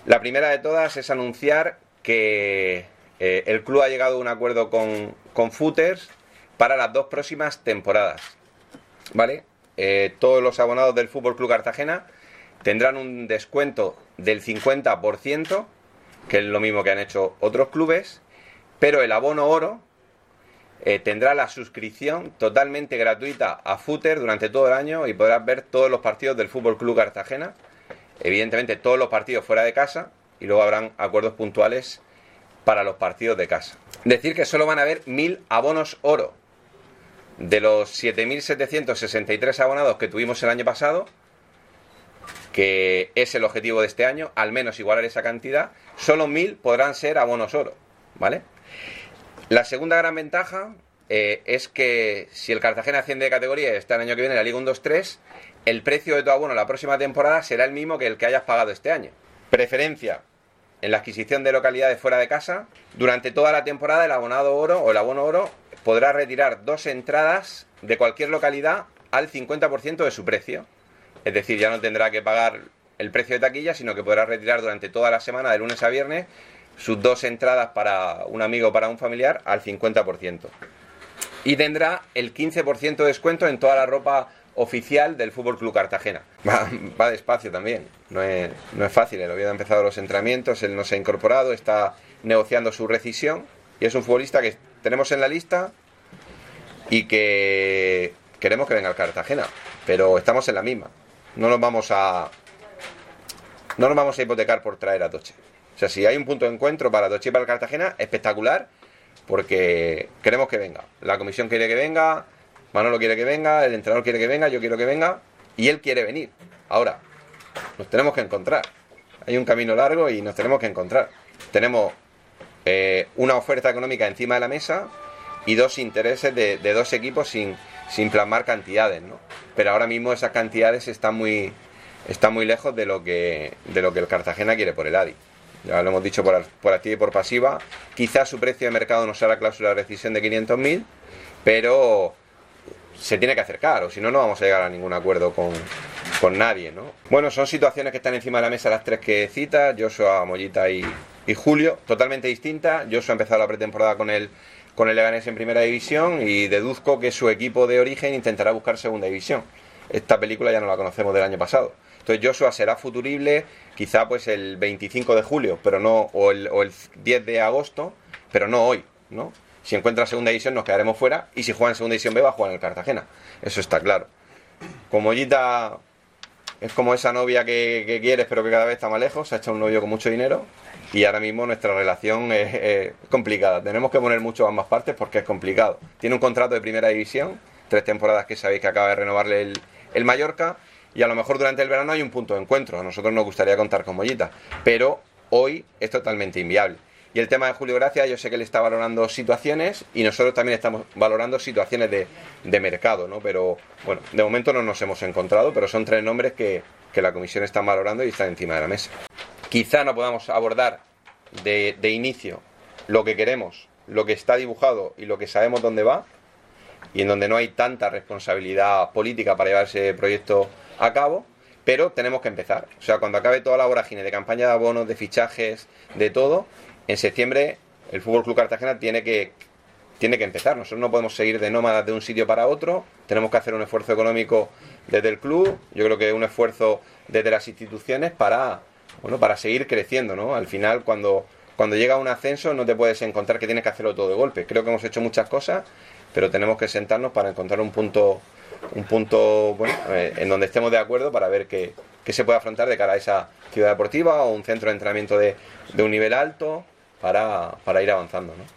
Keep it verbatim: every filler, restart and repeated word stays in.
La primera de todas es anunciar que eh, el club ha llegado a un acuerdo con, con Footers para las dos próximas temporadas, ¿vale? Eh, todos los abonados del Fútbol Club Cartagena tendrán un descuento del cincuenta por ciento, que es lo mismo que han hecho otros clubes, pero el abono oro eh, tendrá la suscripción totalmente gratuita a Footers durante todo el año y podrás ver todos los partidos del Fútbol Club Cartagena, evidentemente todos los partidos fuera de casa, y luego habrán acuerdos puntuales para los partidos de casa. Decir que solo van a haber mil abonos oro. De los siete mil setecientos sesenta y tres abonados que tuvimos el año pasado, que es el objetivo de este año, al menos igualar esa cantidad, solo mil podrán ser abonos oro, ¿vale? La segunda gran ventaja eh, es que si el Cartagena asciende de categoría y está el año que viene en la Liga uno dos tres, el precio de tu abono la próxima temporada será el mismo que el que hayas pagado este año. Preferencia en la adquisición de localidades fuera de casa. Durante toda la temporada el abonado oro o el abono oro podrá retirar dos entradas de cualquier localidad al cincuenta por ciento de su precio. Es decir, ya no tendrá que pagar el precio de taquilla, sino que podrá retirar durante toda la semana, de lunes a viernes, sus dos entradas para un amigo o para un familiar al cincuenta por ciento. Y tendrá el quince por ciento de descuento en toda la ropa oficial del Fútbol Club Cartagena. Va, va despacio también, no es, no es fácil. El Oviedo ha empezado los entrenamientos, él no se ha incorporado, está negociando su rescisión y es un futbolista que tenemos en la lista y que queremos que venga al Cartagena, pero estamos en la misma. No nos vamos a no nos vamos a hipotecar por traer a Toche. O sea, si hay un punto de encuentro para Toche y para el Cartagena, espectacular, porque queremos que venga. La comisión quiere que venga, Manolo quiere que venga, el entrenador quiere que venga, yo quiero que venga y él quiere venir. Ahora, nos tenemos que encontrar. Hay un camino largo y nos tenemos que encontrar. Tenemos eh, una oferta económica encima de la mesa y dos intereses de, de dos equipos sin, sin plasmar cantidades, ¿no? Pero ahora mismo esas cantidades están muy, están muy lejos de lo que de lo que el Cartagena quiere por el Adi. Ya lo hemos dicho por, por activa y por pasiva. Quizás su precio de mercado no sea la cláusula de rescisión de quinientos mil, pero se tiene que acercar, o si no, no vamos a llegar a ningún acuerdo con, con nadie, ¿no? Bueno, son situaciones que están encima de la mesa las tres que citas, Joshua, Mollita y, y Julio, totalmente distintas. Joshua ha empezado la pretemporada con el, con el Leganés en primera división y deduzco que su equipo de origen intentará buscar segunda división. Esta película ya no la conocemos del año pasado. Entonces Joshua será futurible quizá pues el veinticinco de julio, pero no, o el, o el diez de agosto, pero no hoy, ¿no? Si encuentra segunda división nos quedaremos fuera, y si juega en segunda división B va a jugar en el Cartagena. Eso está claro. Como Mollita es como esa novia que, que quieres pero que cada vez está más lejos, se ha hecho un novio con mucho dinero y ahora mismo nuestra relación es, es complicada. Tenemos que poner mucho a ambas partes porque es complicado. Tiene un contrato de primera división, tres temporadas que sabéis que acaba de renovarle el, el Mallorca, y a lo mejor durante el verano hay un punto de encuentro. A nosotros nos gustaría contar con Mollita, pero hoy es totalmente inviable. Y el tema de Julio Gracia, yo sé que él está valorando situaciones y nosotros también estamos valorando situaciones de, de mercado, ¿no? Pero bueno, de momento no nos hemos encontrado, pero son tres nombres que, que la comisión está valorando y están encima de la mesa. Quizá no podamos abordar de, de inicio lo que queremos, lo que está dibujado y lo que sabemos dónde va, y en donde no hay tanta responsabilidad política para llevar ese proyecto a cabo, pero tenemos que empezar. O sea, cuando acabe toda la vorágine de campaña de abonos, de fichajes, de todo, en septiembre el Fútbol Club Cartagena tiene que, tiene que empezar. Nosotros no podemos seguir de nómadas de un sitio para otro, tenemos que hacer un esfuerzo económico desde el club, yo creo que un esfuerzo desde las instituciones para, bueno, para seguir creciendo, ¿no? Al final, cuando, cuando llega un ascenso no te puedes encontrar que tienes que hacerlo todo de golpe. Creo que hemos hecho muchas cosas, pero tenemos que sentarnos para encontrar un punto, un punto bueno, eh, en donde estemos de acuerdo para ver qué, qué se puede afrontar de cara a esa ciudad deportiva o un centro de entrenamiento de, de un nivel alto para, para ir avanzando, ¿no?